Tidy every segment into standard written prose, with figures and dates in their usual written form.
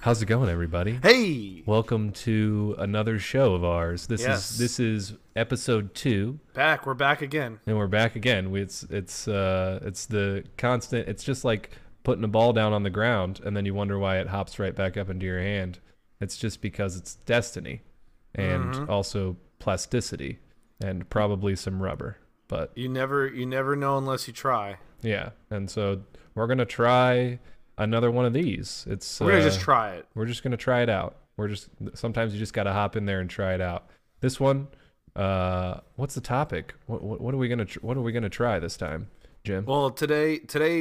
How's it going, everybody? Hey, Welcome to another show of ours. This is yes, this is episode 2, back. We're back again. and we're back again. It's the constant. It's just like putting a ball down on the ground, and then you wonder why it hops right back up into your hand. It's just because it's destiny, and also plasticity, and probably some rubber. But You never know unless you try. yeah, and so we're gonna try another one of these. We're gonna just try it. We're just gonna try it out. Sometimes you just gotta hop in there and try it out. This one, what's the topic? What are we gonna try this time, Jim? Well, today,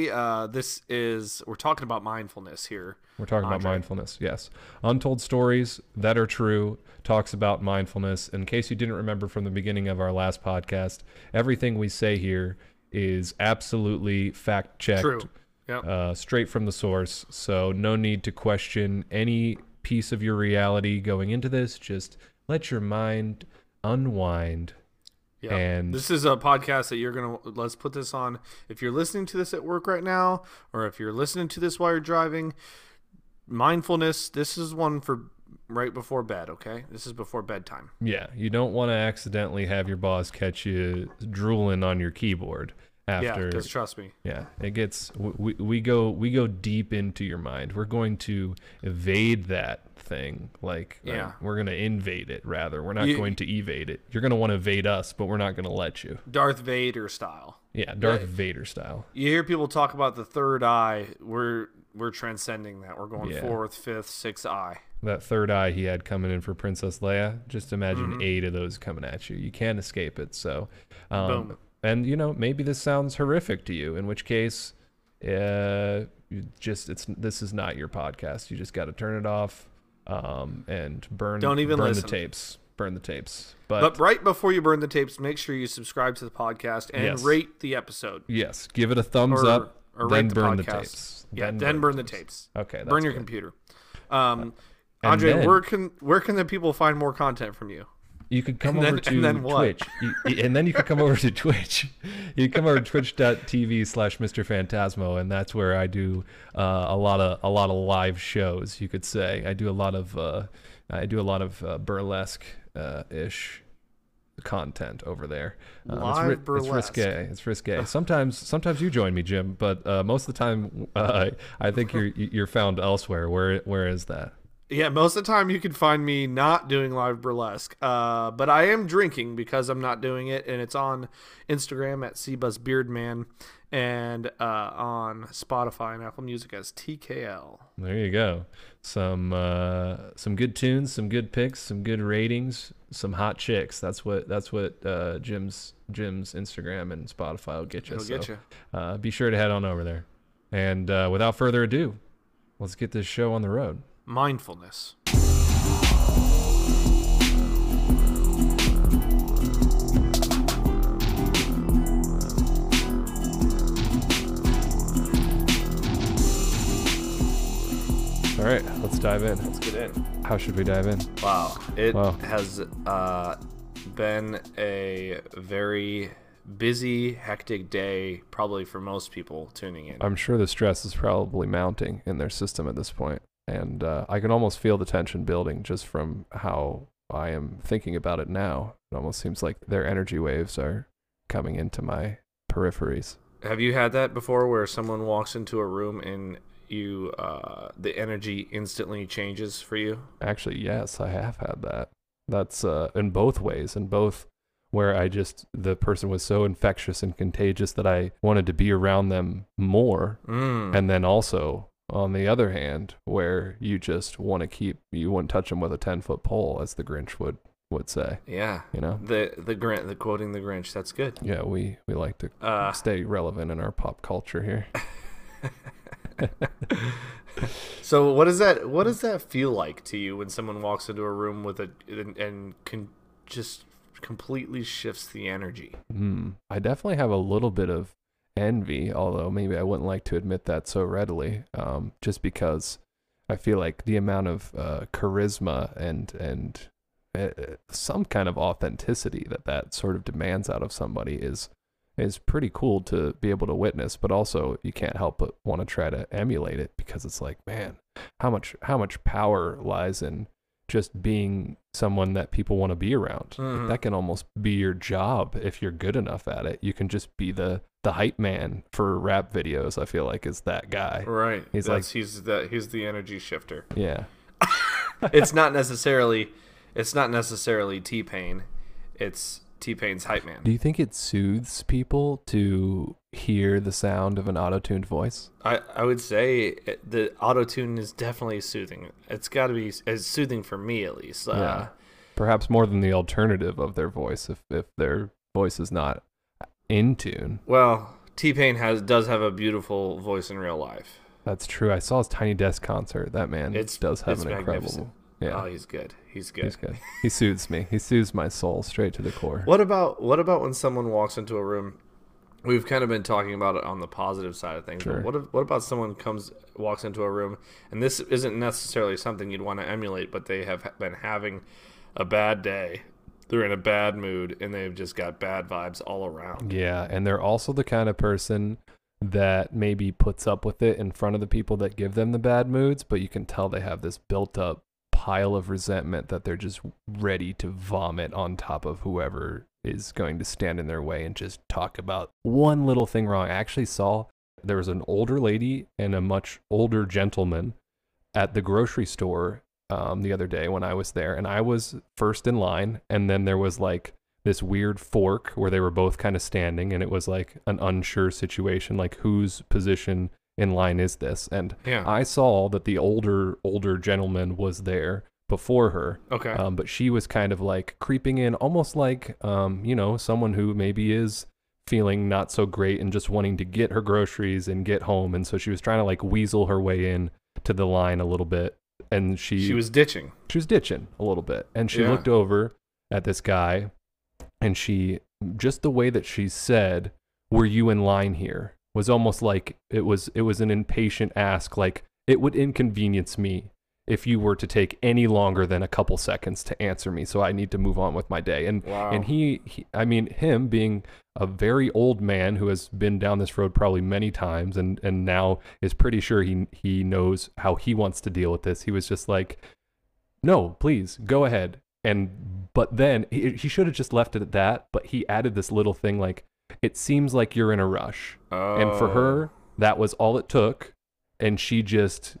we're talking about mindfulness here. We're talking about Andre. mindfulness. Yes, Untold Stories That Are True talks about mindfulness. In case you didn't remember from the beginning of our last podcast, everything we say here is absolutely fact checked. True. Yep. Straight from the source. So no need to question any piece of your reality going into this. Just let your mind unwind. Yep. And This is a podcast that let's put this on. If you're listening to this at work right now, or if you're listening to this while you're driving, mindfulness. This is one for right before bed. Okay, this is before bedtime. yeah, you don't want to accidentally have your boss catch you drooling on your keyboard after. Yeah, just trust me. Yeah, it gets we go deep into your mind. We're going to evade that thing. Yeah. We're going to invade it rather. We're not You- going to evade it. You're going to want to evade us, but we're not going to let you. Darth Vader style. Yeah, Darth Vader style. You hear people talk about the third eye. We're transcending that. We're going Yeah. fourth, fifth, sixth eye. That third eye he had coming in for Princess Leia. Just imagine Mm-hmm. 8 of those coming at you. You can't escape it. So, Boom. and maybe this sounds horrific to you. In which case, this is not your podcast. You just got to turn it off, and burn. Don't even burn listen. the tapes. Burn the tapes. But right before you burn the tapes, make sure you subscribe to the podcast and Yes. rate the episode. yes, give it a thumbs Or- up. or then rate the burn the podcast. tapes. Yeah, then burn the tapes. Okay, that's Burn your good. computer. And Andre, then- where can the people find more content from you? You could come And over then- to and then what? Twitch, and then you could come over to Twitch. You come over to twitch.tv/Mr. Phantasmo, and that's where I do a lot of live shows. You could say I do a lot of burlesque ish content over there. Live burlesque. It's risque. Sometimes you join me, Jim, but most of the time I think you're found elsewhere. Where is that? Yeah, most of the time you can find me not doing live burlesque. But I am drinking because I'm not doing it, and it's on Instagram at CBuzzBeardman and on Spotify and Apple Music as TKL. There you go. Some good tunes, some good picks, some good ratings, some hot chicks. That's what Jim's Instagram and Spotify will get you. It'll get you. Be sure to head on over there. And without further ado, let's get this show on the road. Mindfulness. All right, let's dive in. Let's get in. How should we dive in? Wow. It Wow. has been a very busy, hectic day, probably for most people tuning in. I'm sure the stress is probably mounting in their system at this point, and I can almost feel the tension building just from how I am thinking about it now. It almost seems like their energy waves are coming into my peripheries. Have you had that before where someone walks into a room and you the energy instantly changes for you? Actually, yes, I have had that. That's in both ways, in both where the person was so infectious and contagious that I wanted to be around them more. And then also, on the other hand, where you just you wouldn't touch them with a 10-foot pole, as the Grinch would say. Yeah. You know? The quoting the Grinch, that's good. Yeah, we like to stay relevant in our pop culture here. So what does that feel like to you when someone walks into a room with and can just completely shifts the energy? I definitely have a little bit of envy, although maybe I wouldn't like to admit that so readily, just because I feel like the amount of charisma and some kind of authenticity that sort of demands out of somebody is is pretty cool to be able to witness, but also you can't help but want to try to emulate it, because it's like, man, how much power lies in just being someone that people want to be around. Like, that can almost be your job if you're good enough at it. You can just be the hype man for rap videos. I feel like is that guy. Right. He's he's the energy shifter. Yeah. It's not necessarily T-Pain. It's T-Pain's hype man. Do you think it soothes people to hear the sound of an auto-tuned voice? I would say the auto-tune is definitely soothing. It's got to be as soothing for me, at least. Yeah. Perhaps more than the alternative of their voice, if their voice is not in tune. Well, T-Pain does have a beautiful voice in real life. That's true. I saw his Tiny Desk concert. That man does have an incredible... Yeah. Oh, he's good. He's good. He soothes me. He soothes my soul straight to the core. What about when someone walks into a room? We've kind of been talking about it on the positive side of things. Sure. But what about someone walks into a room, and this isn't necessarily something you'd want to emulate, but they have been having a bad day. They're in a bad mood, and they've just got bad vibes all around. Yeah, and they're also the kind of person that maybe puts up with it in front of the people that give them the bad moods, but you can tell they have this built up pile of resentment that they're just ready to vomit on top of whoever is going to stand in their way and just talk about one little thing wrong. I actually saw there was an older lady and a much older gentleman at the grocery store the other day when I was there, and I was first in line, and then there was like this weird fork where they were both kind of standing, and it was like an unsure situation, like whose position in line is this? And yeah. I saw that the older gentleman was there before her. Okay. But she was kind of like creeping in, almost like someone who maybe is feeling not so great and just wanting to get her groceries and get home. And so she was trying to like weasel her way in to the line a little bit. And she was ditching. She was ditching a little bit. And she looked over at this guy, and she, just the way that she said, "Were you in line here?" was almost like it was an impatient ask, like it would inconvenience me if you were to take any longer than a couple seconds to answer me, so I need to move on with my day. And wow. And him being a very old man who has been down this road probably many times and now is pretty sure he knows how he wants to deal with this. He was just like, "No, please go ahead." But then he should have just left it at that, but he added this little thing like, "It seems like you're in a rush." Oh. And for her, that was all it took. And she was,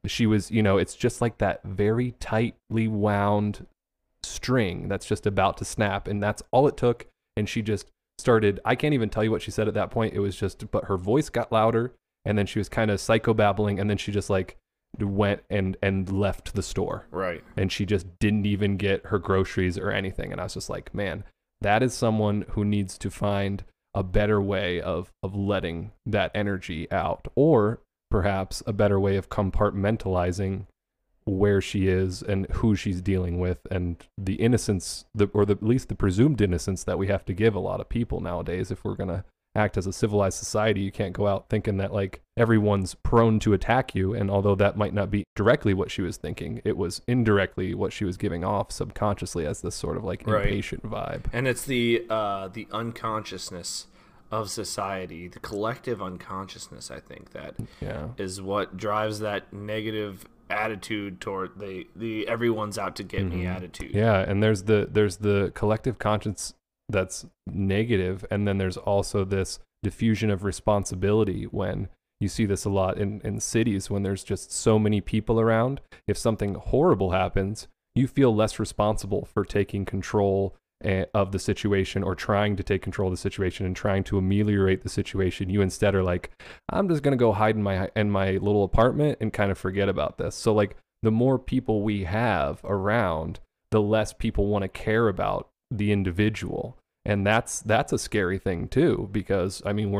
it's just like that very tightly wound string that's just about to snap. And that's all it took. And she just started, I can't even tell you what she said at that point. It was just, but her voice got louder, and then she was kind of psychobabbling, and then she just like went and left the store. Right. And she just didn't even get her groceries or anything. And I was just like, man, that is someone who needs to find a better way of letting that energy out, or perhaps a better way of compartmentalizing where she is and who she's dealing with, and the innocence, at least the presumed innocence that we have to give a lot of people nowadays. If we're going to act as a civilized society, you can't go out thinking that like everyone's prone to attack you. And although that might not be directly what she was thinking, it was indirectly what she was giving off subconsciously as this sort of like impatient vibe. And it's the unconsciousness of society, the collective unconsciousness, I think, that is what drives that negative attitude toward the everyone's out to get me attitude. Yeah, and there's the collective conscience that's negative, and then there's also this diffusion of responsibility. When you see this a lot in cities, when there's just so many people around, if something horrible happens, you feel less responsible for taking control of the situation, or trying to take control of the situation and trying to ameliorate the situation. You instead are like, I'm just going to go hide in my little apartment and kind of forget about this. So like the more people we have around, the less people want to care about the individual. And that's a scary thing too, because I mean,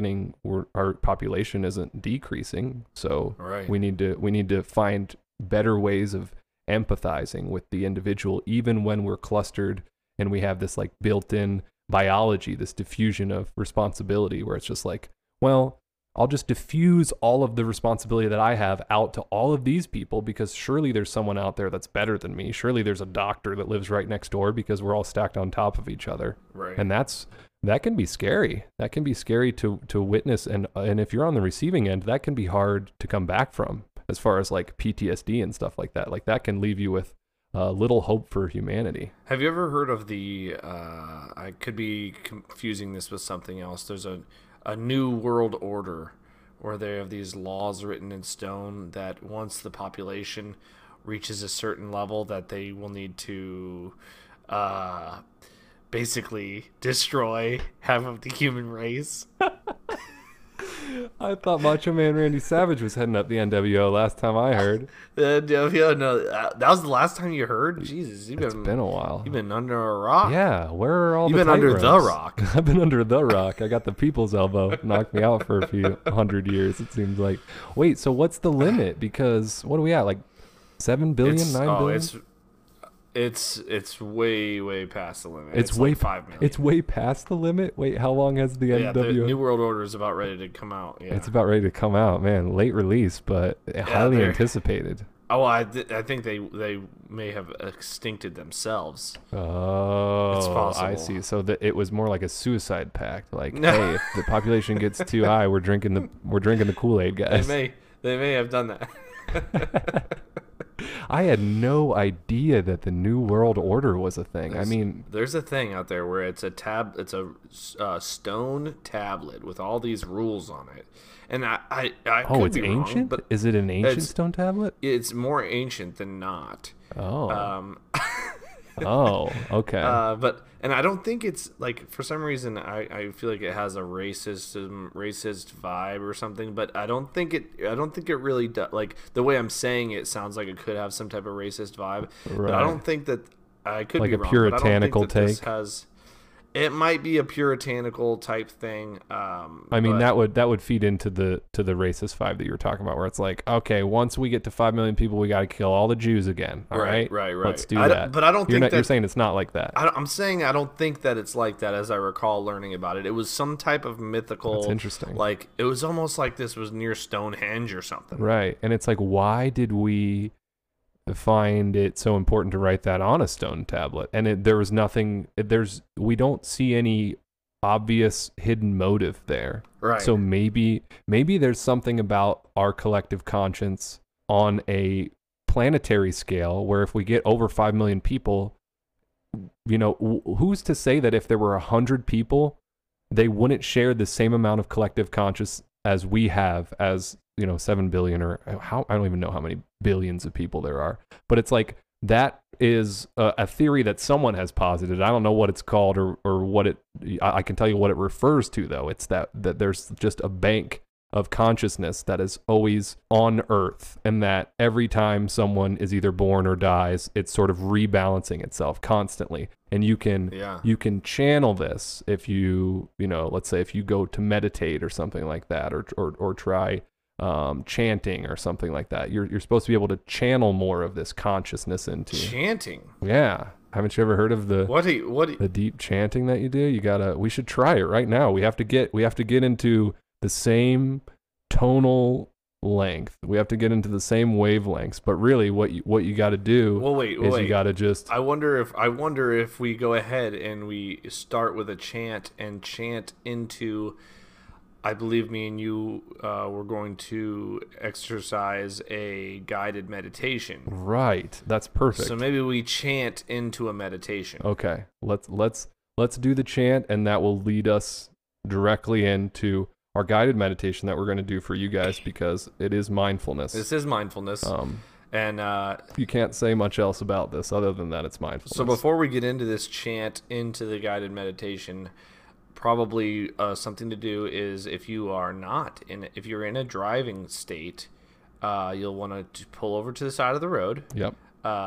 our population isn't decreasing. So we need to find better ways of empathizing with the individual, even when we're clustered and we have this like built-in biology, this diffusion of responsibility, where it's just like, well, I'll just diffuse all of the responsibility that I have out to all of these people, because surely there's someone out there that's better than me. Surely there's a doctor that lives right next door, because we're all stacked on top of each other. Right. And that can be scary. That can be scary to witness. And if you're on the receiving end, that can be hard to come back from, as far as like PTSD and stuff like that. Like that can leave you with little hope for humanity. Have you ever heard of the, I could be confusing this with something else. There's a new world order where they have these laws written in stone that once the population reaches a certain level that they will need to basically destroy half of the human race. I thought Macho Man Randy Savage was heading up the NWO last time I heard. No, that was the last time you heard? Jesus, It's been a while. You've been under a rock. Yeah, where are all You've the been under tight the ropes? rock. I've been under the rock. I got the people's elbow. Knocked me out for a few hundred years, it seems like. Wait, so what's the limit? Because what are we at? Like 7 billion, 9 billion? It's way past the limit. It's way like 5 million. It's way past the limit. Wait, how long has the Yeah, the NWO? New World Order is about ready to come out. Yeah. It's about ready to come out, man. Late release, but highly anticipated. Oh, I think they may have extincted themselves. Oh, It's possible. I see. So it was more like a suicide pact. Like, hey, if the population gets too high, we're drinking the Kool-Aid, guys. They may have done that. I had no idea that the New World Order was a thing. There's a thing out there where it's a stone tablet with all these rules on it, and I could it's be ancient. wrong, but is it an ancient stone tablet? it's more ancient than not. Oh. Oh, okay. And I don't think it's like, for some reason I feel like it has a racist vibe or something, but I don't think it really does. Like the way I'm saying it sounds like it could have some type of racist vibe, Right. but I don't think that. I could Like be a wrong, puritanical but I don't think take? that this has. It might be a puritanical type thing. I mean, that would feed into the racist vibe that you were talking about, where it's like, okay, once we get to 5 million people, we got to kill all the Jews again. All right, right. Let's do that. But I don't think you're saying it's not like that. I'm saying I don't think that it's like that. As I recall learning about it, it was some type of mythical. That's interesting. Like it was almost like this was near Stonehenge or something. Right, and it's like, why did we find it so important to write that on a stone tablet? And there was nothing. We don't see any obvious hidden motive there. Right. So maybe there's something about our collective conscience on a planetary scale where if we get over 5 million people, who's to say that if there were 100 people, they wouldn't share the same amount of collective conscience as we have as 7 billion, or how, I don't even know how many billions of people there are. But it's like, that is a theory that someone has posited. I don't know what it's called or what it, I can tell you what it refers to though. It's that there's just a bank of consciousness that is always on Earth, and that every time someone is either born or dies, it's sort of rebalancing itself constantly. And you can channel this if let's say if you go to meditate or something like that, or try chanting or something like that. You're supposed to be able to channel more of this consciousness into chanting. Yeah. Haven't you ever heard of the deep chanting that you do? We should try it right now. We have to get into the same tonal length. We have to get into the same wavelengths. But really what you got to do is you got to just I wonder if we go ahead and we start with a chant and chant into, I believe me and you were going to exercise a guided meditation. Right. That's perfect. So maybe we chant into a meditation. Okay. Let's do the chant, and that will lead us directly into our guided meditation that we're going to do for you guys, because it is mindfulness. This is mindfulness. And you can't say much else about this other than that it's mindfulness. So before we get into this chant, into the guided meditation, probably something to do is if you're in a driving state, you'll want to pull over to the side of the road. Yep.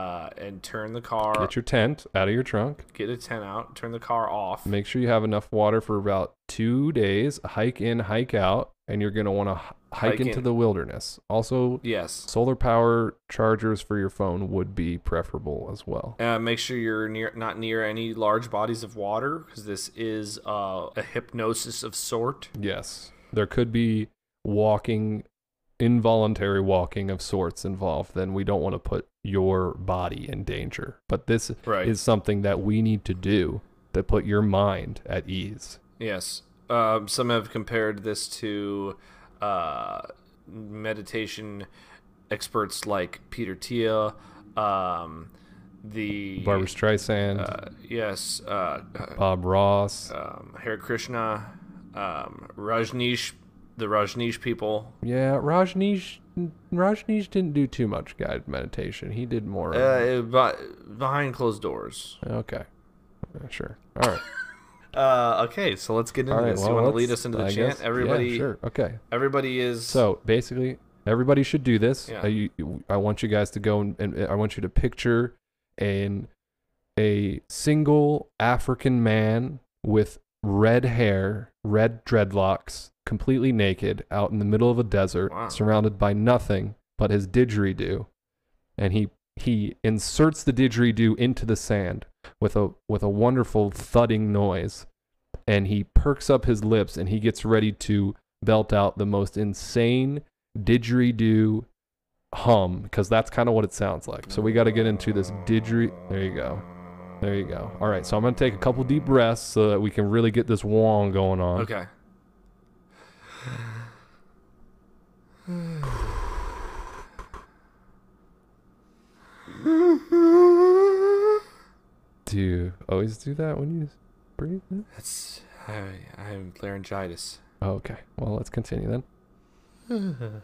And turn the car. Get your tent out of your trunk. Get a tent out. Turn the car off. Make sure you have enough water for about 2 days. Hike in, hike out, and you're going to want to hike into the wilderness. Also, yes, solar power chargers for your phone would be preferable as well. Make sure you're not near any large bodies of water, because this is a hypnosis of sort. Yes. There could be walking, involuntary walking of sorts involved, then we don't want to put your body in danger. But this is something that we need to do to put your mind at ease. Yes. Some have compared this to meditation experts like Peter Thiel, the Barbara Streisand, yes, Bob Ross, Hare Krishna, Rajneesh, the Rajneesh people. Yeah, Rajneesh didn't do too much guided meditation. He did more behind closed doors. Okay, sure. All right. Okay, so let's get into this. Well, you want to lead us into the chant? Guess, Everybody, yeah, sure. Okay. Everybody is. So basically, everybody should do this. Yeah. I want you guys to go and I want you to picture a single African man with red hair, red dreadlocks, completely naked, out in the middle of a desert, surrounded by nothing but his didgeridoo, and he inserts the didgeridoo into the sand with a wonderful thudding noise, and he perks up his lips and he gets ready to belt out the most insane didgeridoo hum, because that's kind of what it sounds like. So we got to get into this didgeridoo. There you go. All right, so I'm going to take a couple deep breaths so that we can really get this wong going on. Okay. Do you always do that when you breathe? I'm laryngitis. Oh, okay. Well, let's continue then.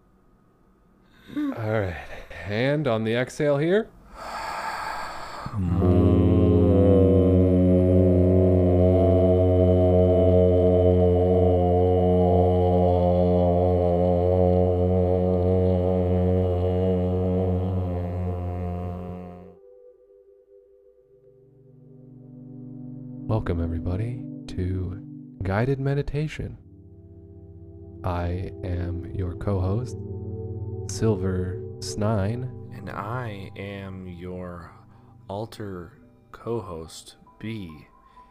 All right. Hand on the exhale here. Welcome, everybody, to Guided Meditation. I am your co-host, Silver Snine. And I am your alter co-host, B.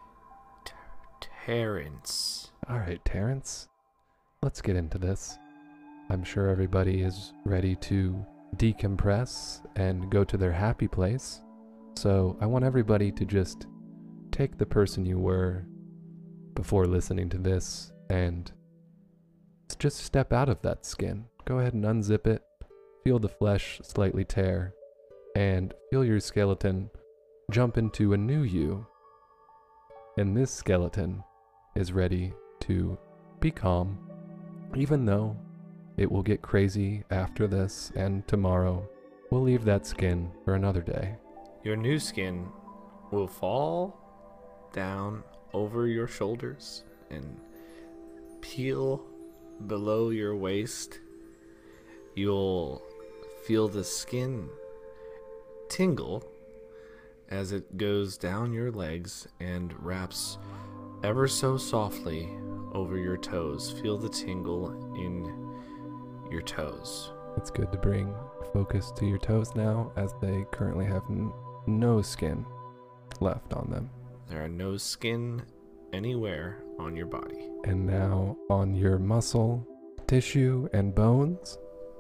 Terrence. All right, Terrence, let's get into this. I'm sure everybody is ready to decompress and go to their happy place. So I want everybody to just take the person you were before listening to this and just step out of that skin. Go ahead and unzip it, feel the flesh slightly tear, and feel your skeleton jump into a new you. And this skeleton is ready to be calm, even though it will get crazy after this, and tomorrow we'll leave that skin for another day. Your new skin will fall down over your shoulders and peel below your waist. You'll feel the skin tingle as it goes down your legs and wraps ever so softly over your toes. Feel the tingle in your toes. It's good to bring focus to your toes now, as they currently have no skin left on them. There are no skin anywhere on your body. And now on your muscle, tissue, and bones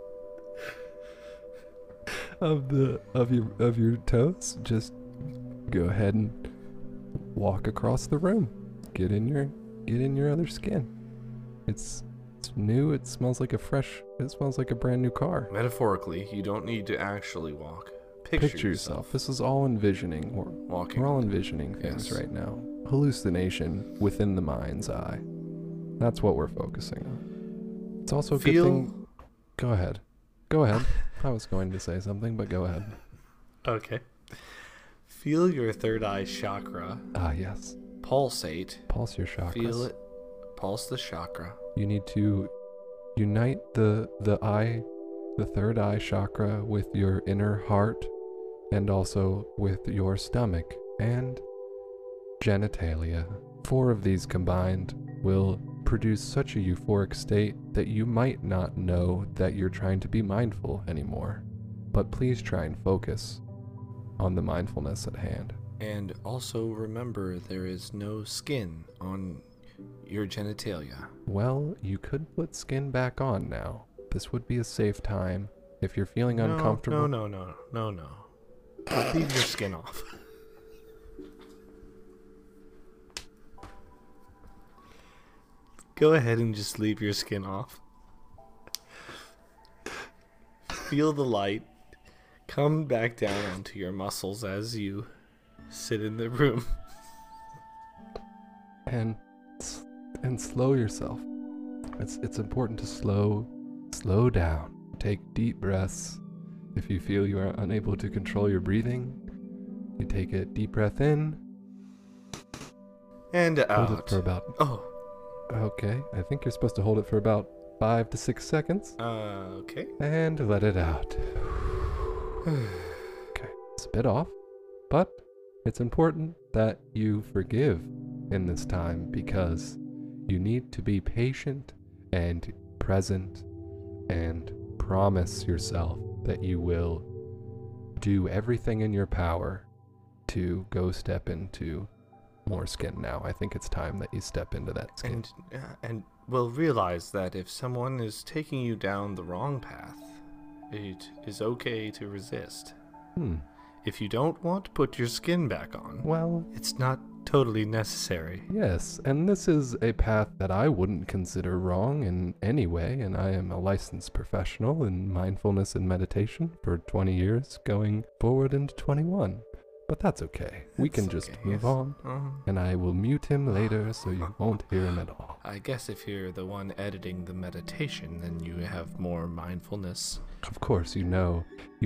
of your toes, just go ahead and walk across the room. Get in your other skin. It's new. It smells like a brand new car. Metaphorically, you don't need to actually walk. Picture yourself. This is all envisioning. We're all envisioning things right now. Hallucination within the mind's eye. That's what we're focusing on. It's also a good thing. Go ahead. I was going to say something, but go ahead. Okay. Feel your third eye chakra. Ah, yes. Pulsate. Pulse your chakras. Feel it. Pulse the chakra. You need to unite the third eye chakra with your inner heart, and also with your stomach and genitalia. 4 of these combined will produce such a euphoric state that you might not know that you're trying to be mindful anymore. But please try and focus on the mindfulness at hand. And also remember, there is no skin on your genitalia. Well, you could put skin back on now. This would be a safe time. If you're feeling uncomfortable... No. Leave your skin off. Go ahead and just leave your skin off. Feel the light come back down onto your muscles as you sit in the room. And slow yourself. It's important to slow down. Take deep breaths. If you feel you are unable to control your breathing, you take a deep breath in and out. Hold it for about... Okay, I think you're supposed to hold it for about 5 to 6 seconds. Okay. And let it out. Okay, it's a bit off, but it's important that you forgive in this time because you need to be patient and present and promise yourself that you will do everything in your power to go step into more skin now. I think it's time that you step into that skin. And will realize that if someone is taking you down the wrong path, it is okay to resist. If you don't want to put your skin back on, well, it's not totally necessary. Yes, and this is a path that I wouldn't consider wrong in any way, and I am a licensed professional in mindfulness and meditation for 20 years, going forward into 21. But that's okay. We can just move on, and I will mute him later so you won't hear him at all. I guess if you're the one editing the meditation, then you have more mindfulness. Of course, you know,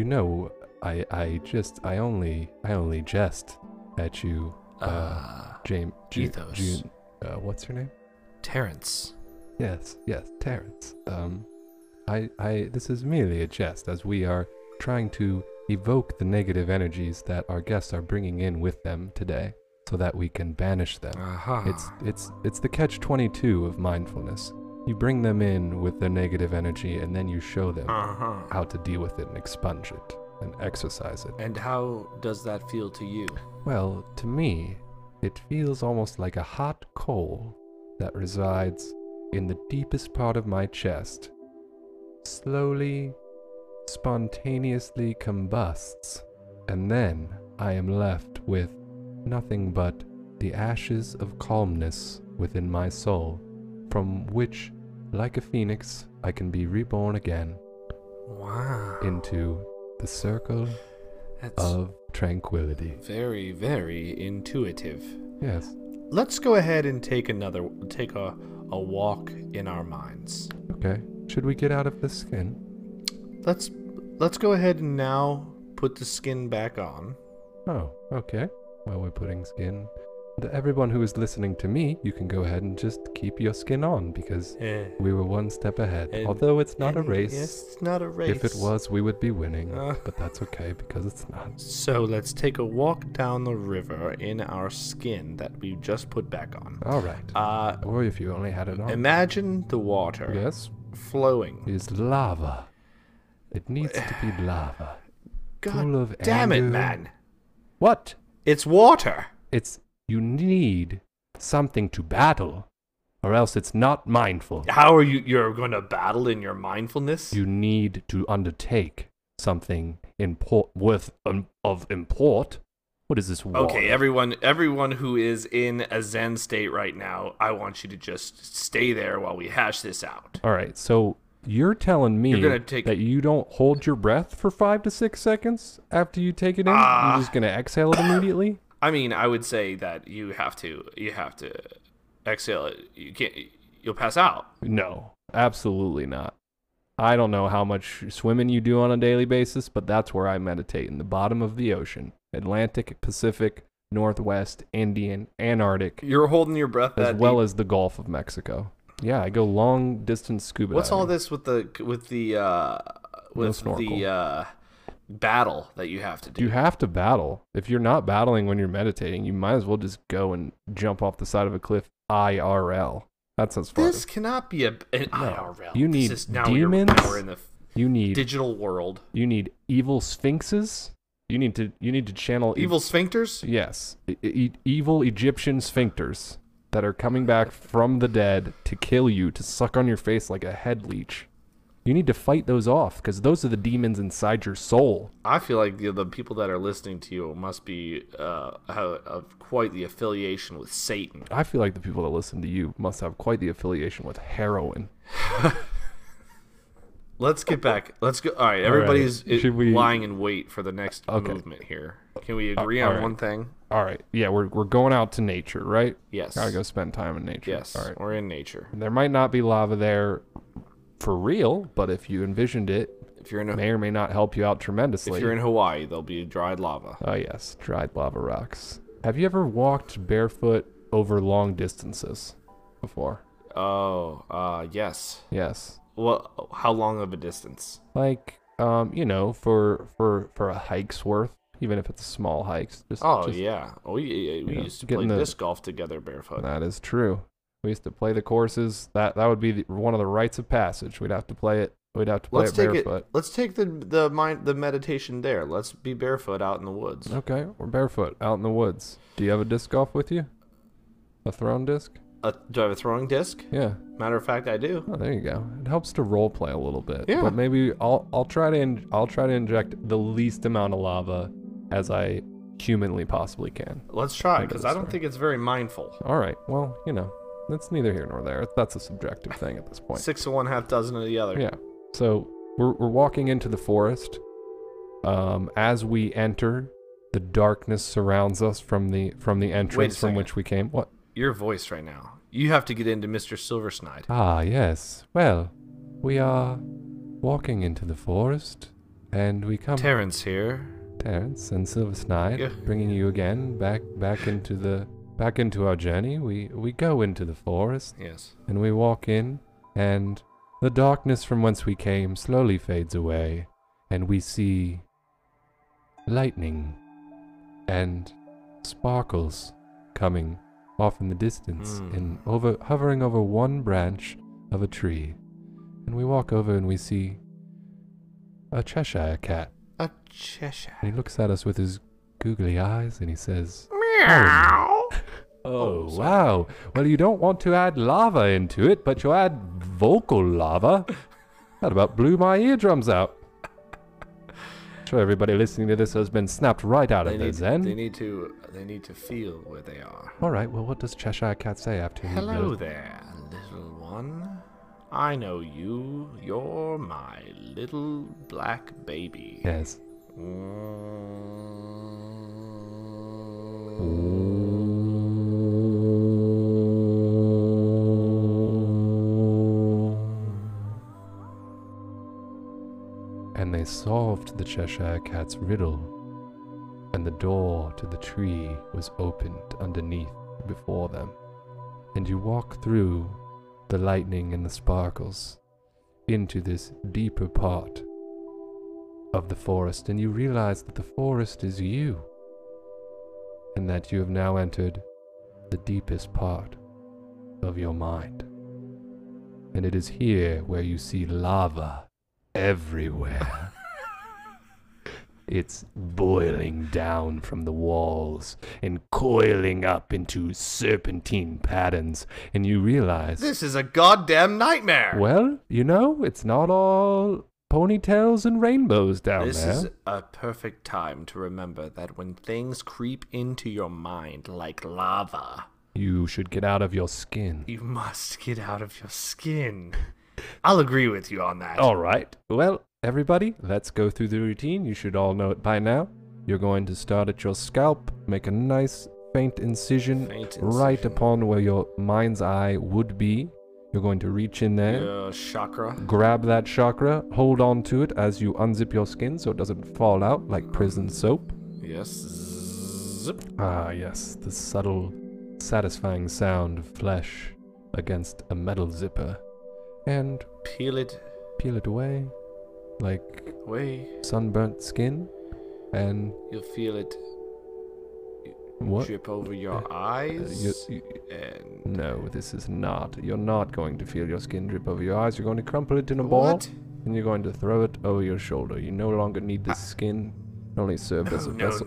I only jest at you, James, Ethos. What's your name? Terrence. Yes, Terrence. This is merely a jest, as we are trying to evoke the negative energies that our guests are bringing in with them today, so that we can banish them. It's the catch-22 of mindfulness. You bring them in with their negative energy, and then you show them how to deal with it and expunge it and exercise it. And how does that feel to you? Well, to me, it feels almost like a hot coal that resides in the deepest part of my chest, slowly, spontaneously combusts, and then I am left with nothing but the ashes of calmness within my soul, from which, like a phoenix, I can be reborn again. Wow. Into the circle of tranquility. Very, very intuitive. Yes. Let's go ahead and take a walk in our minds. Okay. Should we get out of this skin? Let's go ahead and now put the skin back on. Oh, okay. Well, we're putting skin. To everyone who is listening to me, you can go ahead and just keep your skin on because we were one step ahead. Although it's not a race. Yes, it's not a race. If it was, we would be winning. But that's okay because it's not. So let's take a walk down the river in our skin that we just put back on. All right. Or if you only had it on. Imagine the water. Yes. Flowing. Is lava. It needs to be lava. God damn it, man. What? It's water. You need something to battle, or else it's not mindful. How are you're going to battle in your mindfulness? You need to undertake something of import. What is this water? Okay, everyone who is in a Zen state right now, I want you to just stay there while we hash this out. All right, so you're telling me that you don't hold your breath for 5 to 6 seconds after you take it in? You're just going to exhale it immediately? I mean, I would say that you have to exhale it. You'll pass out. No, absolutely not. I don't know how much swimming you do on a daily basis, but that's where I meditate, in the bottom of the ocean. Atlantic, Pacific, Northwest, Indian, Antarctic. You're holding your breath as well as the Gulf of Mexico. Yeah, I go long distance scuba What's diving. all this with the battle that you have to do? You have to battle. If you're not battling when you're meditating, you might as well just go and jump off the side of a cliff IRL. That's as far. This cannot be an IRL. You need demons. We're in the you need digital world. You need evil sphinxes. You need to channel evil sphincters. Yes, evil Egyptian sphincters. that are coming back from the dead to kill you, to suck on your face like a head leech. You need to fight those off, because those are the demons inside your soul. I feel like the people that are listening to you must be have quite the affiliation with Satan. I feel like the people that listen to you must have quite the affiliation with heroin. Let's get back. Let's go. All right, everybody's lying in wait for the next movement here. Can we agree on one thing? All right. Yeah, we're going out to nature, right? Yes. Gotta go spend time in nature. Yes. All right. We're in nature. There might not be lava there for real, but if you envisioned it, if you're in may or may not help you out tremendously. If you're in Hawaii, there'll be dried lava. Oh yes, dried lava rocks. Have you ever walked barefoot over long distances before? Oh, yes. Yes. Well, how long of a distance? Like, for a hike's worth, even if it's small hikes. Yeah. We used to play disc golf together barefoot. That is true. We used to play the courses. That would be one of the rites of passage. We'd have to play it. We'd have to play it barefoot. Let's take the meditation there. Let's be barefoot out in the woods. Okay, we're barefoot out in the woods. Do you have a disc golf with you? A thrown disc? Do I have a throwing disc? Yeah. Matter of fact, I do. Oh, there you go. It helps to role play a little bit. Yeah. But maybe I'll try to inject the least amount of lava as I humanly possibly can. Let's try, because I don't think it's very mindful. All right. Well, that's neither here nor there. That's a subjective thing at this point. 6 of one, half dozen of the other. Yeah. So we're walking into the forest. As we enter, the darkness surrounds us from the entrance from which we came. What? Your voice right now. You have to get into Mr. Silversnide. Ah, yes. Well, we are walking into the forest, and we come. Terrence here. Terrence and Silversnide, bringing you again back into our journey. We go into the forest. Yes. And we walk in, and the darkness from whence we came slowly fades away, and we see lightning and sparkles coming off in the distance and hovering over one branch of a tree. And we walk over and we see a Cheshire cat. A Cheshire. And he looks at us with his googly eyes and he says, meow. Oh, wow. Well, you don't want to add lava into it, but you add vocal lava. That about blew my eardrums out. Sure, everybody listening to this has been snapped right out of their zen. They need to feel where they are. All right. Well, what does Cheshire Cat say after he Hello there, little one. I know you. You're my little black baby. Yes. And they solved the Cheshire Cat's riddle, and the door to the tree was opened underneath before them, and you walk through the lightning and the sparkles into this deeper part of the forest, and you realize that the forest is you, and that you have now entered the deepest part of your mind. And it is here where you see lava everywhere. It's boiling down from the walls and coiling up into serpentine patterns, and you realize... This is a goddamn nightmare! Well, it's not all ponytails and rainbows down there. This is a perfect time to remember that when things creep into your mind like lava... You should get out of your skin. You must get out of your skin. I'll agree with you on that. All right. Well, everybody, let's go through the routine. You should all know it by now. You're going to start at your scalp, make a nice faint incision right upon where your mind's eye would be. You're going to reach in there. Your chakra. Grab that chakra, hold on to it as you unzip your skin so it doesn't fall out like prison soap. Yes. Zip. Ah, yes. The subtle, satisfying sound of flesh against a metal zipper. And peel it away like sunburnt skin, and you'll feel it drip over your eyes. No, this is not. You're not going to feel your skin drip over your eyes. You're going to crumple it in a ball, and you're going to throw it over your shoulder. You no longer need this skin. only served as a vessel.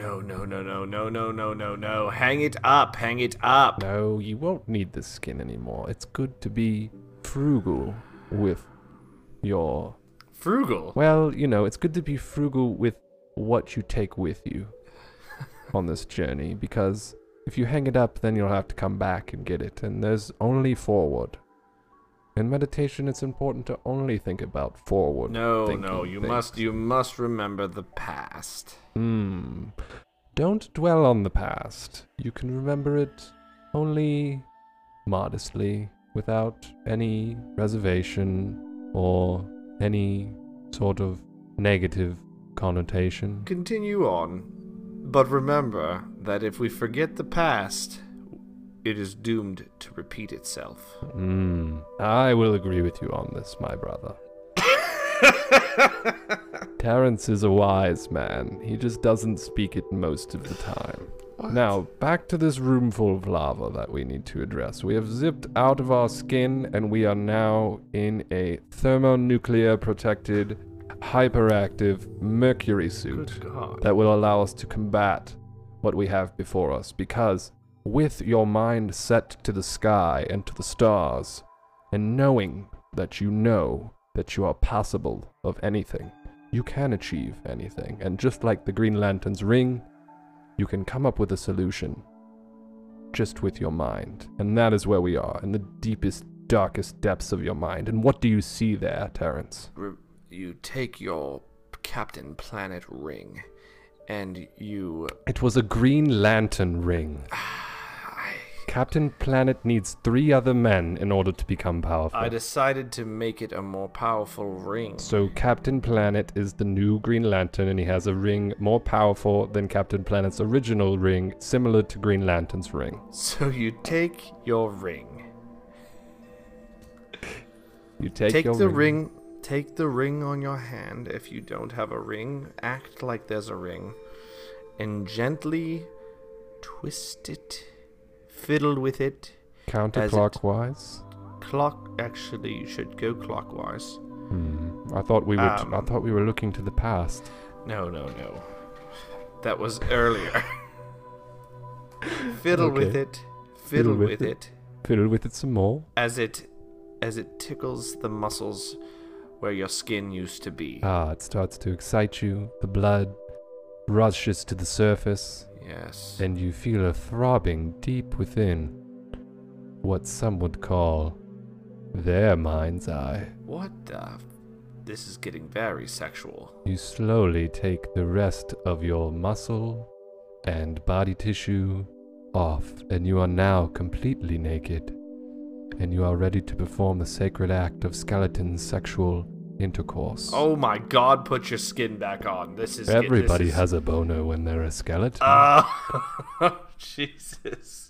No. Hang it up. No, you won't need the skin anymore. It's good to be frugal with your... Frugal? Well, it's good to be frugal with what you take with you on this journey, because if you hang it up, then you'll have to come back and get it, and there's only forward. In meditation, it's important to only think about forward. No, you must remember the past. Don't dwell on the past. You can remember it only modestly, without any reservation or any sort of negative connotation. Continue on, but remember that if we forget the past, it is doomed to repeat itself. I will agree with you on this, my brother. Terrence is a wise man. He just doesn't speak it most of the time. What? Now, back to this room full of lava that we need to address. We have zipped out of our skin, and we are now in a thermonuclear protected, hyperactive mercury suit Good God. that will allow us to combat what we have before us, because with your mind set to the sky and to the stars, and knowing that you know that you are possible of anything, you can achieve anything. And just like the Green Lantern's ring, you can come up with a solution just with your mind. And that is where we are, in the deepest, darkest depths of your mind. And what do you see there, Terrence? You take your Captain Planet ring, and you... It was a Green Lantern ring. Captain Planet needs 3 other men in order to become powerful. I decided to make it a more powerful ring. So Captain Planet is the new Green Lantern, and he has a ring more powerful than Captain Planet's original ring, similar to Green Lantern's ring. So you take your ring. You take your the ring. Take the ring on your hand. If you don't have a ring, act like there's a ring, and twist it, fiddle with it. Counterclockwise. Actually, you should go clockwise. I thought we were looking to the past. No. That was earlier. Fiddle Okay. with it. Fiddle with it. Fiddle with it some more. As it tickles the muscles where your skin used to be. It starts to excite you. The blood rushes to the surface. Yes. And you feel a throbbing deep within what some would call their mind's eye. What the... This is getting very sexual. You slowly take the rest of your muscle and body tissue off, and you are now completely naked, and you are ready to perform the sacred act of skeleton sexual intercourse. Oh my God, put your skin back on. Everybody has a boner when they're a skeleton. Jesus.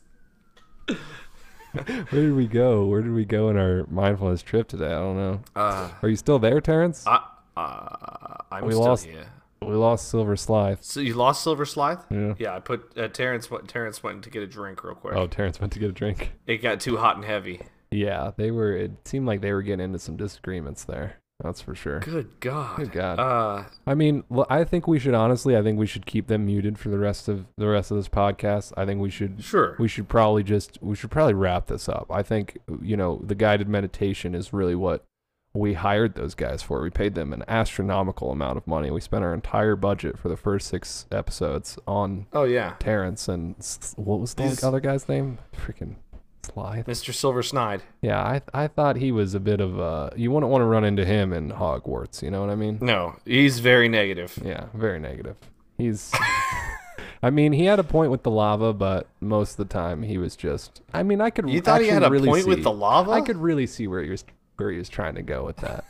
Where did we go? Where did we go in our mindfulness trip today? I don't know. Are you still there, Terrence? I'm We still lost- here. We lost Silver Slythe. So you lost Silver Slythe? Yeah. Yeah, I put Terrence went to get a drink real quick. Oh, Terrence went to get a drink. It got too hot and heavy. Yeah, it seemed like they were getting into some disagreements there. That's for sure. Good God. Good God. I mean, I think we should keep them muted for the rest of this podcast. I think we should Sure. we should probably wrap this up. I think, the guided meditation is really what we hired those guys for. We paid them an astronomical amount of money. We spent our entire budget for the first 6 episodes on Oh yeah. Terrence and what was the other guy's name? Freaking Slythe. Mr. Silver Snide. Yeah, I thought he was a bit of a... You wouldn't want to run into him in Hogwarts, you know what I mean? No, he's very negative. Yeah, very negative. He's... I mean, he had a point with the lava, but most of the time he was just... I mean, I could You thought he had a really point see, with the lava? I could really see where he was trying to go with that.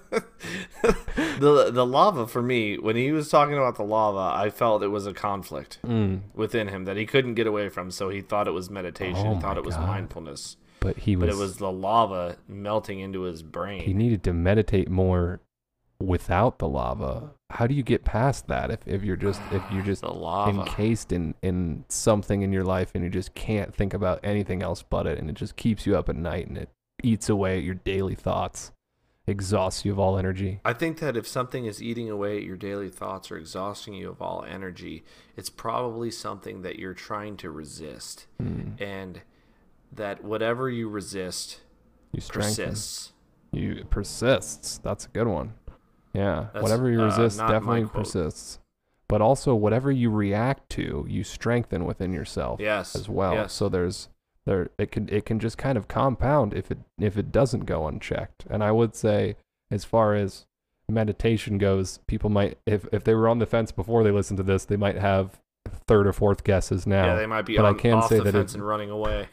The lava, for me, when he was talking about the lava, I felt it was a conflict within him that he couldn't get away from, so he thought it was meditation. Oh He thought my it was God. mindfulness. But But it was the lava melting into his brain. he needed to meditate more without the lava. How do you get past that if you're just the lava. encased in something in your life and you just can't think about anything else but it, and it just keeps you up at night and it eats away at your daily thoughts? exhausts you of all energy. I think that if something is eating away at your daily thoughts or exhausting you of all energy, it's probably something that you're trying to resist. And that whatever you resist You strengthen. persists. You persists. That's a good one. Yeah. That's, Whatever you resist not my definitely quote. persists. But also whatever you react to, you strengthen within yourself Yes. as well. Yes. So it can just kind of compound if it doesn't go unchecked. And I would say, as far as meditation goes, people might, if they were on the fence before they listened to this, they might have third or fourth guesses now. Yeah, they might be but I on, can off say the that fence and running away.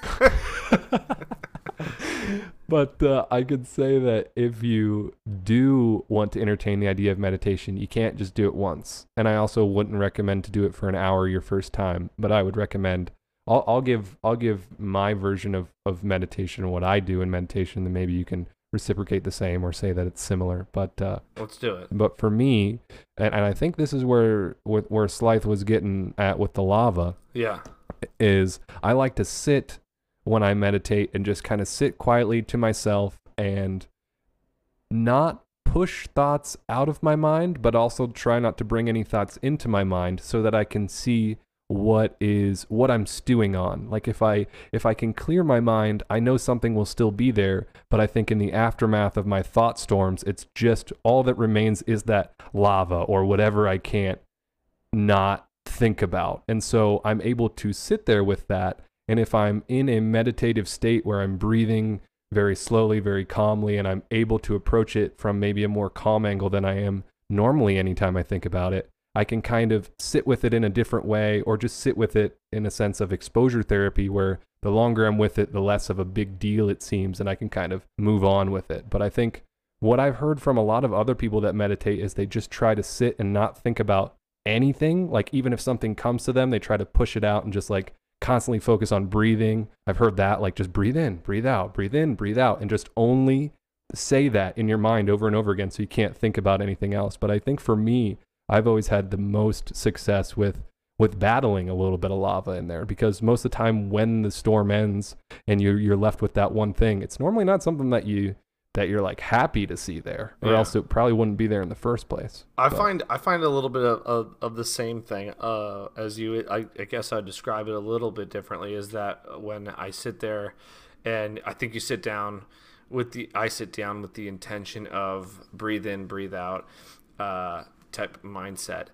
But I could say that if you do want to entertain the idea of meditation, you can't just do it once. And I also wouldn't recommend to do it for an hour your first time, but I would recommend, I'll give my version of meditation, what I do in meditation, then maybe you can reciprocate the same or say that it's similar. But Let's do it. but for me, and I think this is where Slythe was getting at with the lava, Yeah. is I like to sit when I meditate and just kind of sit quietly to myself and not push thoughts out of my mind, but also try not to bring any thoughts into my mind so that I can see what I'm stewing on. Like if I can clear my mind, I know something will still be there, but I think in the aftermath of my thought storms, it's just all that remains is that lava or whatever I can't not think about. And so I'm able to sit there with that. And if I'm in a meditative state where I'm breathing very slowly, very calmly, and I'm able to approach it from maybe a more calm angle than I am normally anytime I think about it, I can kind of sit with it in a different way, or just sit with it in a sense of exposure therapy where the longer I'm with it, the less of a big deal it seems, and I can kind of move on with it. But I think what I've heard from a lot of other people that meditate is they just try to sit and not think about anything. Like even if something comes to them, they try to push it out and just like constantly focus on breathing. I've heard that, like just breathe in, breathe out, breathe in, breathe out, and just only say that in your mind over and over again so you can't think about anything else. But I think for me, I've always had the most success with battling a little bit of lava in there, because most of the time when the storm ends and you're left with that one thing, it's normally not something that you're like happy to see there, or else it probably wouldn't be there in the first place. I find a little bit of the same thing as you. I guess I'd describe it a little bit differently. Is that when I sit there, and I think you sit down I sit down with the intention of breathe in, breathe out type mindset.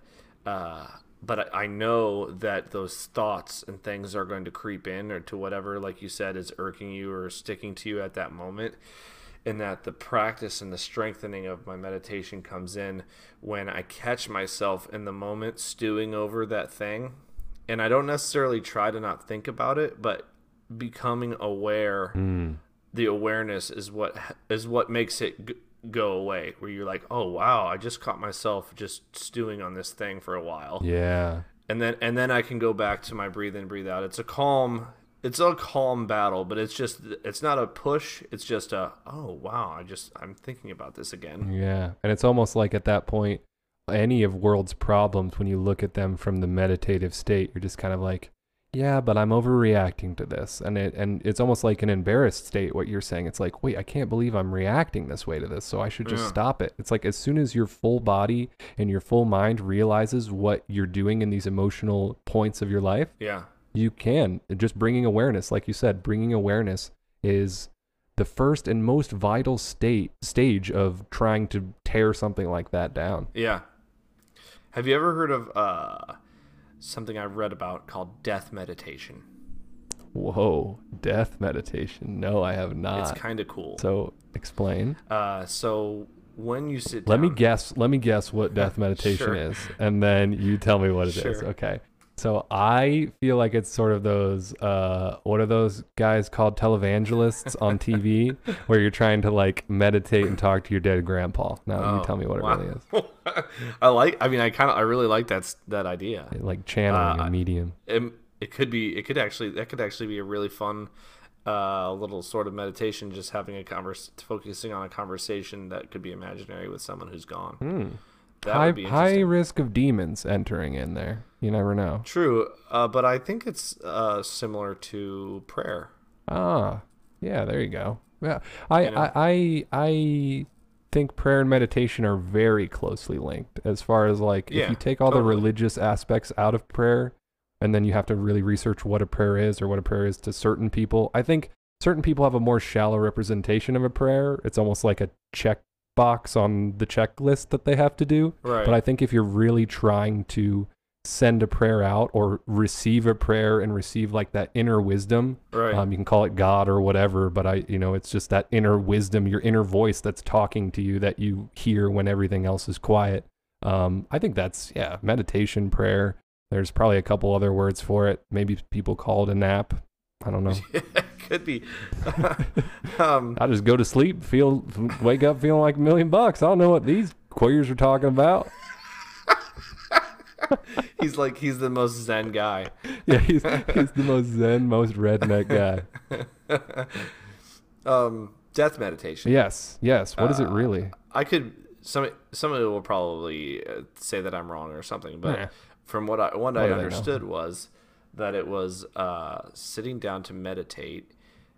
But I know that those thoughts and things are going to creep in, or to whatever, like you said, is irking you or sticking to you at that moment. And that the practice and the strengthening of my meditation comes in when I catch myself in the moment stewing over that thing. And I don't necessarily try to not think about it, but becoming aware, the awareness is what makes it go away, where you're like, oh wow, I just caught myself just stewing on this thing for a while. Yeah. And then I can go back to my breathe in, breathe out. It's a calm battle, but it's not a push. It's just oh wow, I'm thinking about this again. Yeah. And it's almost like at that point, any of world's problems, when you look at them from the meditative state, you're just kind of like, yeah, but I'm overreacting to this. And it's almost like an embarrassed state, what you're saying. It's like, wait, I can't believe I'm reacting this way to this, so I should just stop it. It's like as soon as your full body and your full mind realizes what you're doing in these emotional points of your life, you can. Just bringing awareness, like you said, bringing awareness is the first and most vital stage of trying to tear something like that down. Yeah. Have you ever heard of something I read about called death meditation? Whoa, death meditation. No, I have not. It's kind of cool. So explain. So when you sit down... Let me guess what death meditation is, and then you tell me what it is. Okay. So I feel like it's sort of those, what are those guys called, televangelists on TV, where you're trying to like meditate and talk to your dead grandpa. Now you tell me what it really is. I really like that idea. Like channeling a medium. That could actually be a really fun little sort of meditation, just having focusing on a conversation that could be imaginary with someone who's gone. That would be high risk of demons entering in there. You never know. True, but I think it's similar to prayer. Ah, Yeah, there you go. Yeah, I You know? I think prayer and meditation are very closely linked. As far as like, if you Yeah, take all the totally. religious aspects out of prayer, and then you have to really research what a prayer is or what a prayer is to certain people. I think certain people have a more shallow representation of a prayer. It's almost like a check box on the checklist that they have to do. But Right. I think if you're really trying to send a prayer out or receive a prayer and receive like that inner wisdom, Right. you can call it God or whatever, but it's just that inner wisdom, your inner voice that's talking to you that you hear when everything else is quiet. I think that's, yeah, meditation, prayer. There's probably a couple other words for it. Maybe people call it a nap. I don't know. Could be. I just go to sleep, wake up feeling like $1,000,000. I don't know what these queers are talking about. He's the most zen guy. Yeah, he's the most zen, most redneck guy. Death meditation. Yes. What is it really? I could somebody will probably say that I'm wrong or something, but Yeah. from what I do they know? understood was that it was sitting down to meditate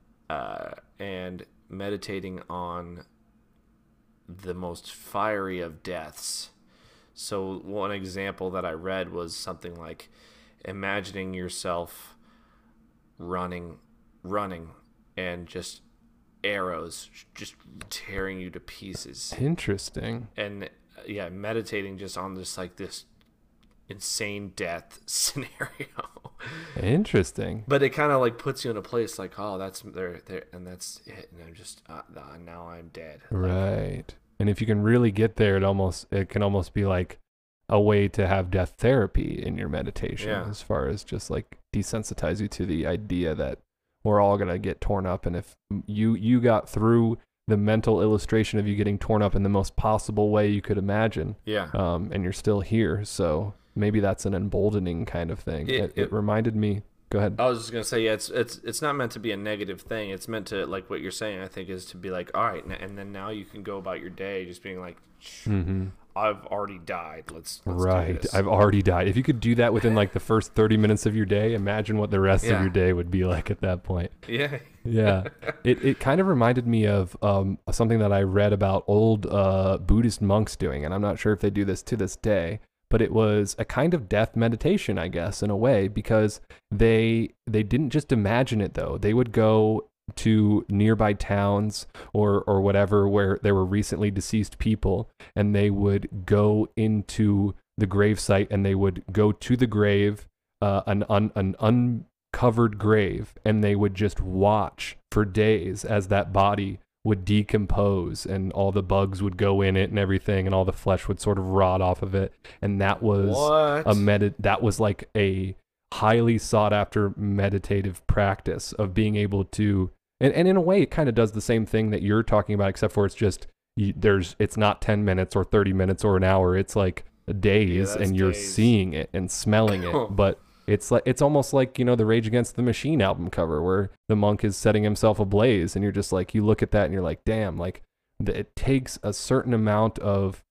and meditating on the most fiery of deaths. So one example that I read was something like imagining yourself running, and just arrows just tearing you to pieces. Interesting. And yeah, meditating just on this insane death scenario. Interesting. But it kind of like puts you in a place like, oh, that's there, and that's it, and I'm just now I'm dead. Right. And if you can really get there, it can almost be like a way to have death therapy in your meditation, Yeah. as far as just like desensitize you to the idea that we're all going to get torn up. And if you got through the mental illustration of you getting torn up in the most possible way you could imagine, Yeah. and you're still here. So maybe that's an emboldening kind of thing. It reminded me. Go ahead. I was just gonna say, yeah, it's not meant to be a negative thing. It's meant to, like what you're saying, I think, is to be like, all right, and then now you can go about your day just being like, Mm-hmm. I've already died. Let's do Right. this. I've already died. If you could do that within like the first 30 minutes of your day, imagine what the rest of Yeah. your day would be like at that point. Yeah. Yeah. It kind of reminded me of something that I read about old Buddhist monks doing, and I'm not sure if they do this to this day, but it was a kind of death meditation, I guess, in a way, because they didn't just imagine it though. They would go to nearby towns or whatever where there were recently deceased people, and they would go into the grave site, and they would go to the grave, an uncovered grave, and they would just watch for days as that body would decompose and all the bugs would go in it and everything, and all the flesh would sort of rot off of it. And that was What? that was like a highly sought after meditative practice of being able to, and in a way it kind of does the same thing that you're talking about, except for it's just it's not 10 minutes or 30 minutes or an hour, it's like days, that's and you're days. seeing it and smelling it. But it's almost like, the Rage Against the Machine album cover where the monk is setting himself ablaze, and you're just like, you look at that and you're like, damn, like it takes a certain amount of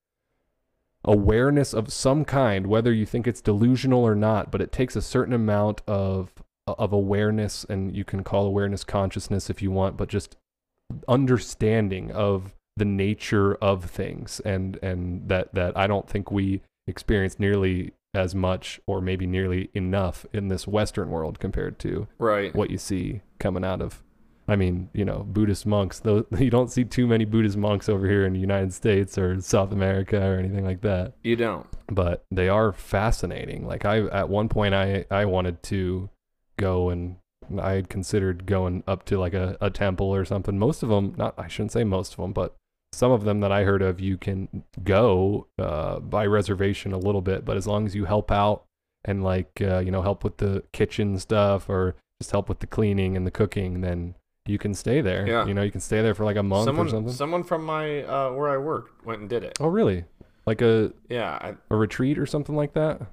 awareness of some kind, whether you think it's delusional or not, but it takes a certain amount of awareness, and you can call awareness consciousness if you want, but just understanding of the nature of things, and that I don't think we experience nearly as much, or maybe nearly enough, in this Western world compared to Right. what you see coming out of, Buddhist monks. Though you don't see too many Buddhist monks over here in the United States or South America or anything like that, You don't. but they are fascinating. Like at one point I wanted to go, and I had considered going up to like a temple or something. Most of them, I shouldn't say most of them, but some of them that I heard of, you can go by reservation a little bit, but as long as you help out and help with the kitchen stuff, or just help with the cleaning and the cooking, then you can stay there. Yeah. You can stay there for like a month or something. Someone from my where I worked went and did it. Oh, really? Like a Yeah. retreat or something like that?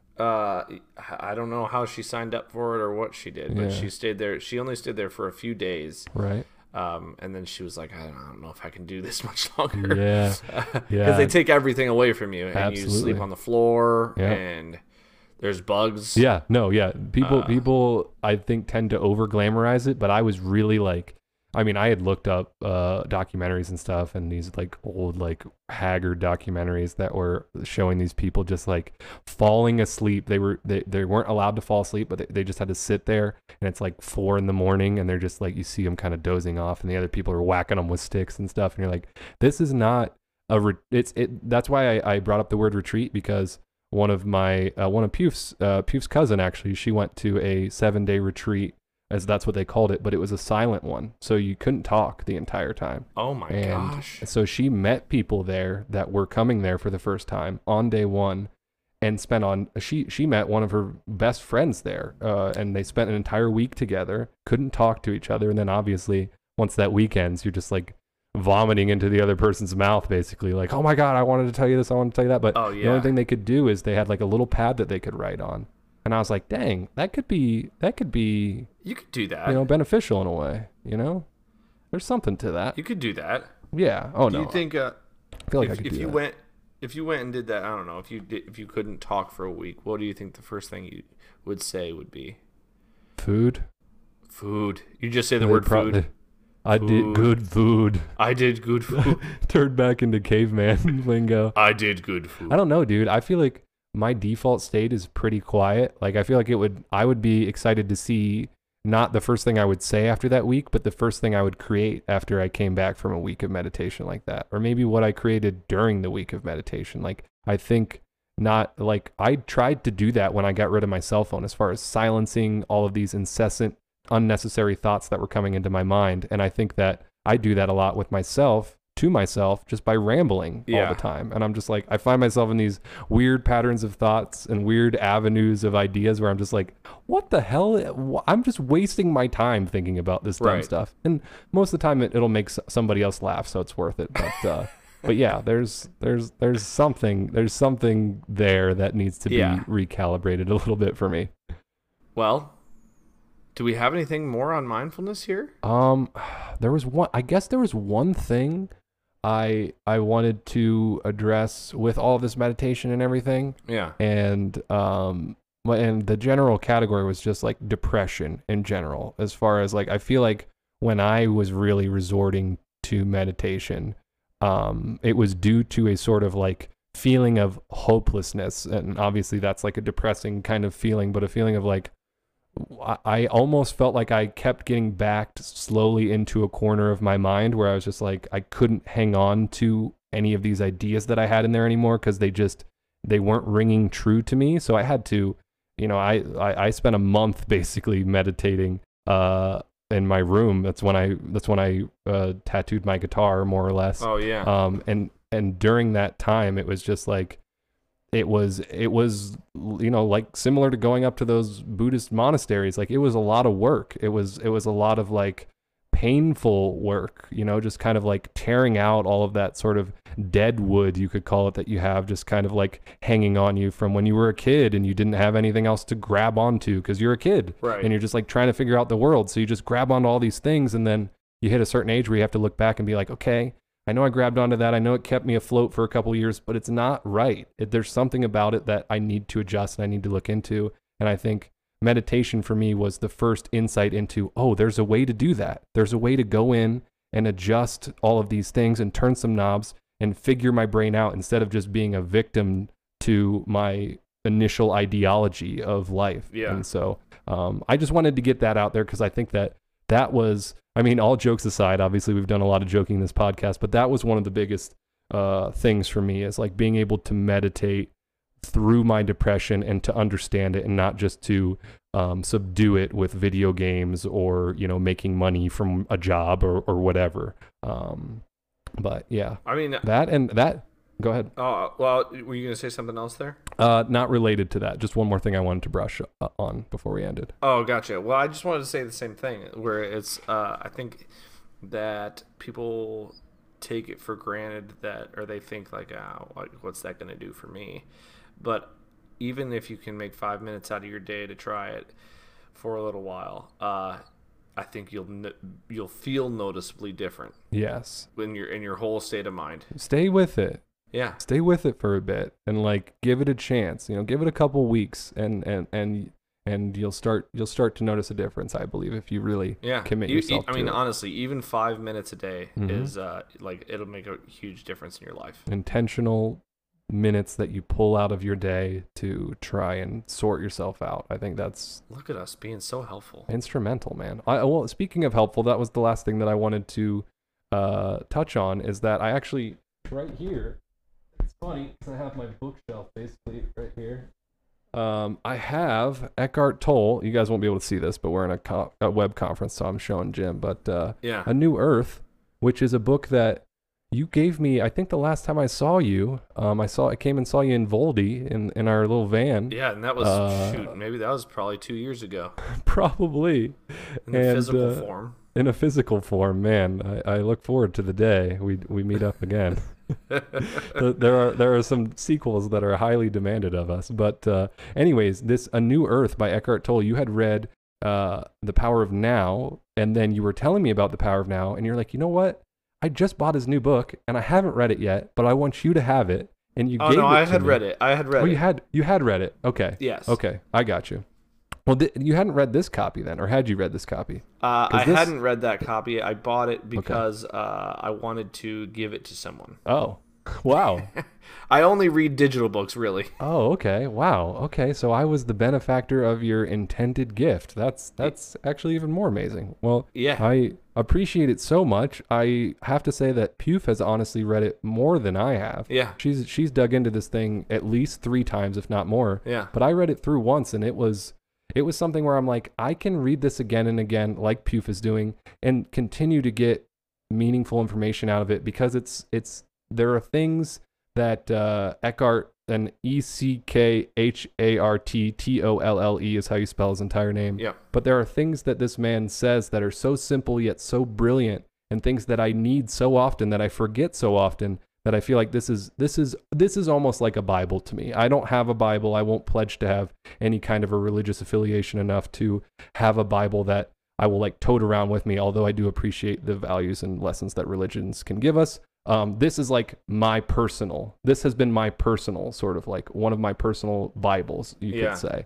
I don't know how she signed up for it or what she did, but Yeah. she stayed there. She only stayed there for a few days. Right. And then she was like, I don't know if I can do this much longer. Yeah. Because they take everything away from you, and you Absolutely. sleep on the floor, Yeah. and there's bugs. Yeah, no, yeah. People I think tend to over glamorize it, but I was really like, I mean, I had looked up documentaries and stuff, and these like old like haggard documentaries that were showing these people just like falling asleep. They weren't allowed to fall asleep, but they just had to sit there, and it's like 4 a.m, and they're just like, you see them kind of dozing off, and the other people are whacking them with sticks and stuff, and you're like, this is not that's why I brought up the word retreat, because one of Puf's cousin, actually, she went to a 7-day retreat, as that's what they called it, but it was a silent one, so you couldn't talk the entire time. Oh my gosh. So she met people there that were coming there for the first time on day one, and she met one of her best friends there, and they spent an entire week together, couldn't talk to each other, and then obviously once that week ends, you're just like vomiting into the other person's mouth, basically, like, oh my god, I wanted to tell you this, I wanted to tell you that, but the only thing they could do is they had like a little pad that they could write on. And I was like, dang, that could be you could do that, beneficial in a way, there's something to that. You could do that. Yeah. Do you think I feel like I could do that. If you went and did that, I don't know, if you couldn't talk for a week, what do you think the first thing you would say would be? Food. You just say the word food. I did good food. I did good food. Turned back into caveman lingo. I did good food. I don't know, dude. I feel like my default state is pretty quiet. Like, I feel like I would be excited to see not the first thing I would say after that week, but the first thing I would create after I came back from a week of meditation like that. Or maybe what I created during the week of meditation. Like, I think not, like, I tried to do that when I got rid of my cell phone, as far as silencing all of these incessant, unnecessary thoughts that were coming into my mind. And I think that I do that a lot with myself, to myself, just by rambling all the time. And I'm just like, I find myself in these weird patterns of thoughts and weird avenues of ideas where I'm just like, what the hell? I'm just wasting my time thinking about this dumb stuff. And most of the time it'll make somebody else laugh, so it's worth it. But but yeah, there's something there that needs to be recalibrated a little bit for me. Well, do we have anything more on mindfulness here? There was one thing I wanted to address with all of this meditation and everything. Yeah. And the general category was just like depression in general, as far as like, I feel like when I was really resorting to meditation, it was due to a sort of like feeling of hopelessness. And obviously that's like a depressing kind of feeling, but a feeling of like, I almost felt like I kept getting backed slowly into a corner of my mind where I was just like, I couldn't hang on to any of these ideas that I had in there anymore, because they weren't ringing true to me. So I had to, I spent a month basically meditating in my room. That's when I tattooed my guitar, more or less. Oh yeah. And during that time, it was just like, it was like similar to going up to those Buddhist monasteries. Like, it was a lot of work. It was a lot of like painful work, just kind of like tearing out all of that sort of dead wood, you could call it, that you have just kind of like hanging on you from when you were a kid and you didn't have anything else to grab onto because you're a kid. Right. And you're just like trying to figure out the world. So you just grab onto all these things, and then you hit a certain age where you have to look back and be like, okay, I know I grabbed onto that. I know it kept me afloat for a couple years, but it's not right. There's something about it that I need to adjust and I need to look into. And I think meditation for me was the first insight into, oh, there's a way to do that. There's a way to go in and adjust all of these things and turn some knobs and figure my brain out, instead of just being a victim to my initial ideology of life. Yeah. And so I just wanted to get that out there, because I think that was, I mean, all jokes aside, obviously we've done a lot of joking in this podcast, but that was one of the biggest things for me, is like being able to meditate through my depression and to understand it, and not just to subdue it with video games or, making money from a job or whatever. But yeah, I mean, go ahead. Oh, well, were you going to say something else there? Not related to that. Just one more thing I wanted to brush on before we ended. Oh, gotcha. Well, I just wanted to say the same thing, where it's, I think that people take it for granted or they think like, what's that going to do for me? But even if you can make 5 minutes out of your day to try it for a little while, I think you'll feel noticeably different. Yes. In your whole state of mind. Stay with it. Yeah. Stay with it for a bit and like give it a chance. Give it a couple weeks and and you'll start to notice a difference, I believe, if you really commit yourself to it. Honestly, even 5 minutes a day is it'll make a huge difference in your life. Intentional minutes that you pull out of your day to try and sort yourself out. I think that's... Look at us being so helpful. Instrumental, man. Well, speaking of helpful, that was the last thing that I wanted to touch on, is that I actually, right here, it's funny because I have my bookshelf basically right here. I have Eckhart Tolle. You guys won't be able to see this, but we're in a web conference, so I'm showing Jim. But A New Earth, which is a book that you gave me, I think the last time I saw you, I came and saw you in Voldy in our little van. Yeah, and that was, maybe that was probably 2 years ago. Probably. In a physical form. In a physical form, man. I look forward to the day we meet up again. There are some sequels that are highly demanded of us. But anyways, this A New Earth by Eckhart Tolle, you had read The Power of Now, and then you were telling me about The Power of Now, and you're like, you know what? I just bought his new book, and I haven't read it yet, but I want you to have it. And you gave it to me. I had read it. Oh, you had read it. Okay. Yes. Okay, I got you. Well, you hadn't read this copy then, or had you read this copy? Hadn't read that copy. I bought it because I wanted to give it to someone. Oh, wow. I only read digital books, really. Oh, okay. Wow. Okay, so I was the benefactor of your intended gift. That's actually even more amazing. Well, yeah. I appreciate it so much. I have to say that Puf has honestly read it more than I have. Yeah. She's dug into this thing at least 3 times, if not more. Yeah. But I read it through once, and it was something where I'm like, I can read this again and again, like Puf is doing, and continue to get meaningful information out of it, because there are things that Eckhart, and ECKHARTTOLLE is how you spell his entire name. Yeah. But there are things that this man says that are so simple yet so brilliant, and things that I need so often, that I forget so often, that I feel like this is almost like a Bible to me. I don't have a Bible. I won't pledge to have any kind of a religious affiliation enough to have a Bible that I will like tote around with me, although I do appreciate the values and lessons that religions can give us. This is like this has been my personal sort of like one of my personal Bibles, you could say.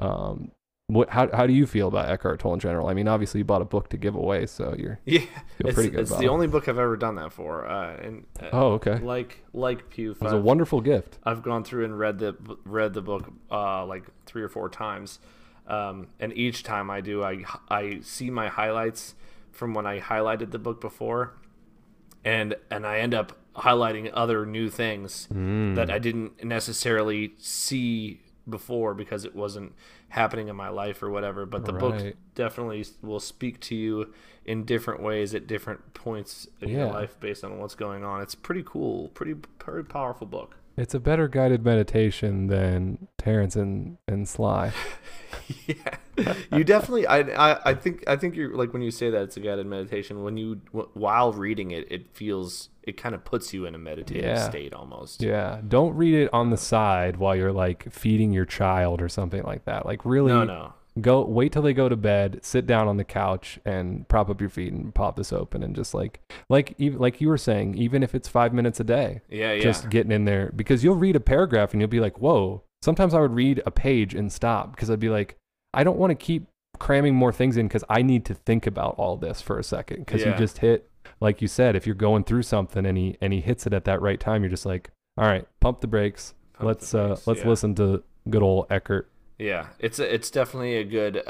How do you feel about Eckhart Tolle in general? I mean, obviously you bought a book to give away, so feel pretty good. It's the only book I've ever done that for. Okay. Like Puf, it was a wonderful gift. I've gone through and read the book like 3 or 4 times, and each time I do, I see my highlights from when I highlighted the book before. And I end up highlighting other new things that I didn't necessarily see before because it wasn't happening in my life or whatever. But the book definitely will speak to you in different ways at different points in your life based on what's going on. It's pretty cool, pretty powerful book. It's a better guided meditation than Terrence and Sly. Yeah, you definitely. I think you're like, when you say that it's a guided meditation, while reading it, it kind of puts you in a meditative state almost. Yeah, don't read it on the side while you're like feeding your child or something like that. Like really, no. Wait till they go to bed, sit down on the couch and prop up your feet and pop this open, and just like you were saying, even if it's 5 minutes a day, just getting in there, because you'll read a paragraph and you'll be like, whoa. Sometimes I would read a page and stop because I'd be like, I don't want to keep cramming more things in because I need to think about all this for a second. Because you just hit, like you said, if you're going through something and he hits it at that right time, you're just like, all right, pump the brakes. Let's listen to good old Eckhart. Yeah, it's definitely a good.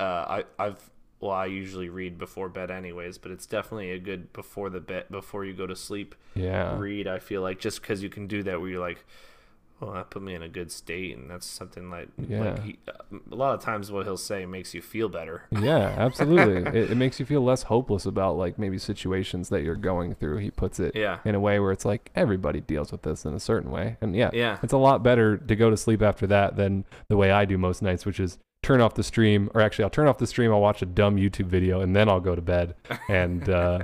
I usually read before bed anyways, but it's definitely a good before you go to sleep. Yeah. Read. I feel like just because you can do that, where you're like, well, that put me in a good state, and that's something like a lot of times what he'll say makes you feel better. Yeah, absolutely. it makes you feel less hopeless about like maybe situations that you're going through. He puts it in a way where it's like everybody deals with this in a certain way, and it's a lot better to go to sleep after that than the way I do most nights, which is turn off the stream, or actually I'll turn off the stream, I'll watch a dumb YouTube video, and then I'll go to bed, and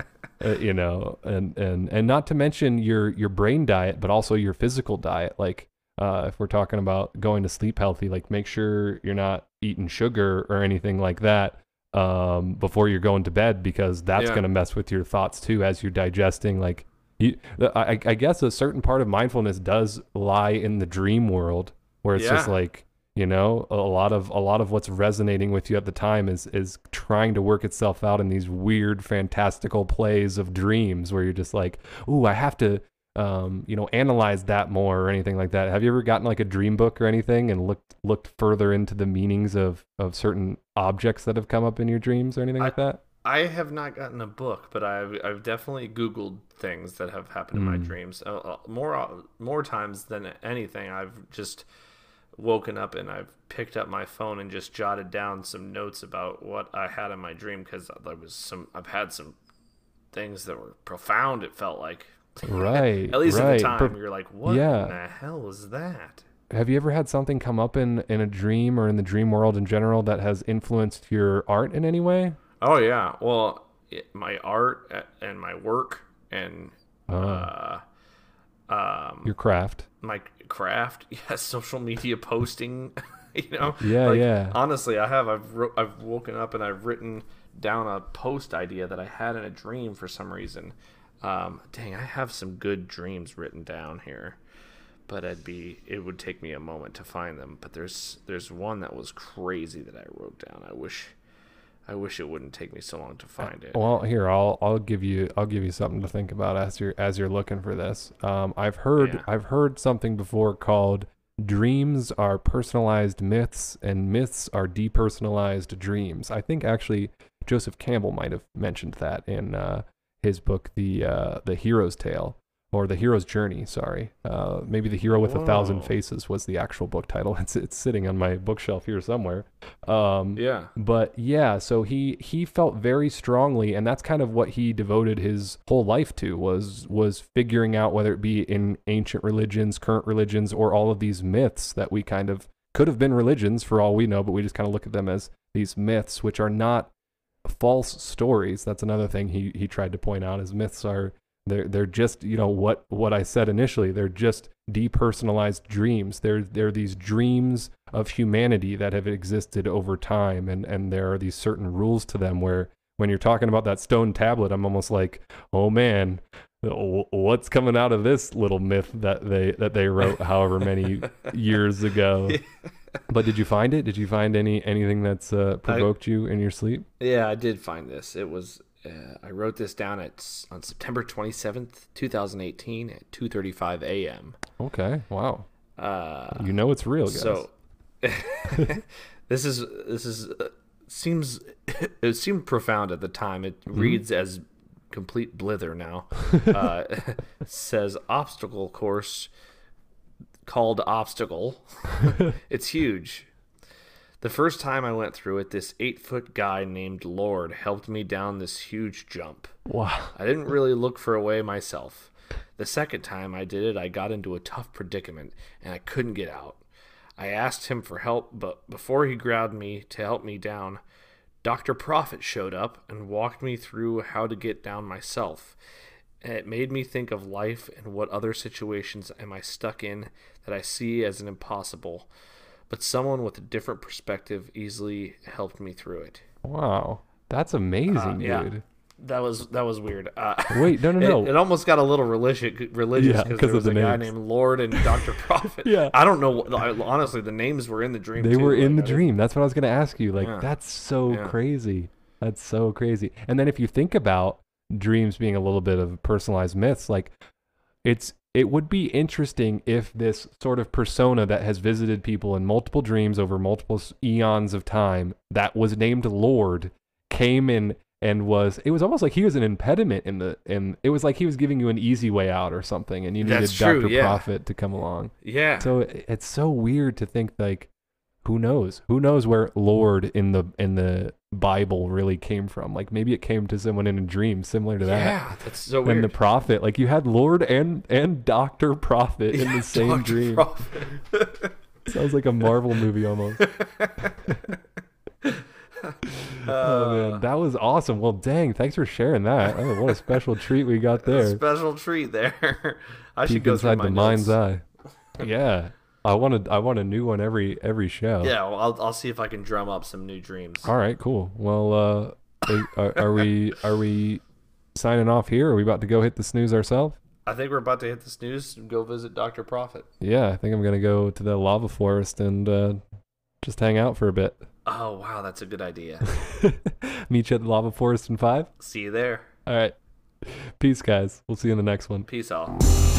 and not to mention your brain diet, but also your physical diet, like. If we're talking about going to sleep healthy, like make sure you're not eating sugar or anything like that before you're going to bed, because that's going to mess with your thoughts too as you're digesting. Like, I guess a certain part of mindfulness does lie in the dream world, where it's just like You know, a lot of what's resonating with you at the time is trying to work itself out in these weird, fantastical plays of dreams where you're just like, ooh, I have to, analyze that more or anything like that. Have you ever gotten like a dream book or anything and looked further into the meanings of certain objects that have come up in your dreams or anything like that? I have not gotten a book, but I've definitely Googled things that have happened in my dreams. More times than anything, I've just woken up and I've picked up my phone and just jotted down some notes about what I had in my dream, because I've had some things that were profound. It felt like, Right. at least right. at the time, you're like, what Yeah. in the hell was that? Have you ever had something come up in a dream or in the dream world in general that has influenced your art in any way? Oh yeah, well, my art and my work and Your craft. my craft, yeah, social media posting, Yeah, yeah. Honestly, I've woken up and I've written down a post idea that I had in a dream for some reason. Dang, I have some good dreams written down here, but it would take me a moment to find them. But there's one that was crazy that I wrote down. I wish it wouldn't take me so long to find it. Well, here I'll give you something to think about as you're looking for this. I've heard something before called dreams are personalized myths and myths are depersonalized dreams. I think actually Joseph Campbell might have mentioned that in his book, the Hero's Tale, or the Hero's Journey. Sorry, maybe The Hero with a Thousand Faces was the actual book title. It's sitting on my bookshelf here somewhere. Yeah. But yeah, so he felt very strongly, and that's kind of what he devoted his whole life to, was figuring out, whether it be in ancient religions, current religions, or all of these myths that we kind of could have been religions for all we know, but we just kind of look at them as these myths, which are not false stories. That's another thing he tried to point out, is myths are they're just, what I said initially, they're just depersonalized dreams. They're these dreams of humanity that have existed over time, and there are these certain rules to them where when you're talking about that stone tablet, I'm almost like, oh man, what's coming out of this little myth that they wrote however many years ago. But did you find it? Did you find anything that's provoked you in your sleep? Yeah, I did find this. It was I wrote this down on September 27th, 2018 at 2:35 a.m. Okay, wow. It's real, guys. So this seems it seemed profound at the time. It reads as complete blither now. Says obstacle course called Obstacle. It's huge. The first time I went through it, this 8-foot guy named Lord helped me down this huge jump. Wow. I didn't really look for a way myself. The second time I did it, I got into a tough predicament, and I couldn't get out. I asked him for help, but before he grabbed me to help me down, Dr. Prophet showed up and walked me through how to get down myself. And it made me think of life and what other situations am I stuck in that I see as an impossible. But someone with a different perspective easily helped me through it. Wow. That's amazing, yeah. dude. That was weird. Wait, no. It almost got a little religious because there was a guy named Lord and Dr. Prophet. Yeah. I don't know. Honestly, the names were in the dream. They were in the dream. That's what I was going to ask you. Like, Yeah. that's so crazy. That's so crazy. And then if you think about dreams being a little bit of personalized myths, like it would be interesting if this sort of persona that has visited people in multiple dreams over multiple eons of time that was named Lord came in and it was almost like he was an impediment in it was like he was giving you an easy way out or something, and you needed Dr. Prophet to come along. Yeah. So it's so weird to think, like, who knows where Lord in the Bible really came from. Like, maybe it came to someone in a dream similar to that. Yeah, that's so weird. And the prophet, like, you had Lord and Dr. Prophet in the same dream. Sounds like a Marvel movie almost. Oh man, that was awesome. Well, dang, thanks for sharing that. Oh, what a special treat we got there. A special treat there. I should Peek go inside through the my mind's notes. eye. Yeah. I want a new one every show. Yeah, well, I'll see if I can drum up some new dreams. All right, cool. Well, are we signing off here? Or are we about to go hit the snooze ourselves? I think we're about to hit the snooze and go visit Dr. Prophet. Yeah, I think I'm gonna go to the lava forest and Just hang out for a bit. Oh, wow, that's a good idea. Meet you at the Lava Forest in 5. See you there. All right. Peace, guys. We'll see you in the next one. Peace all.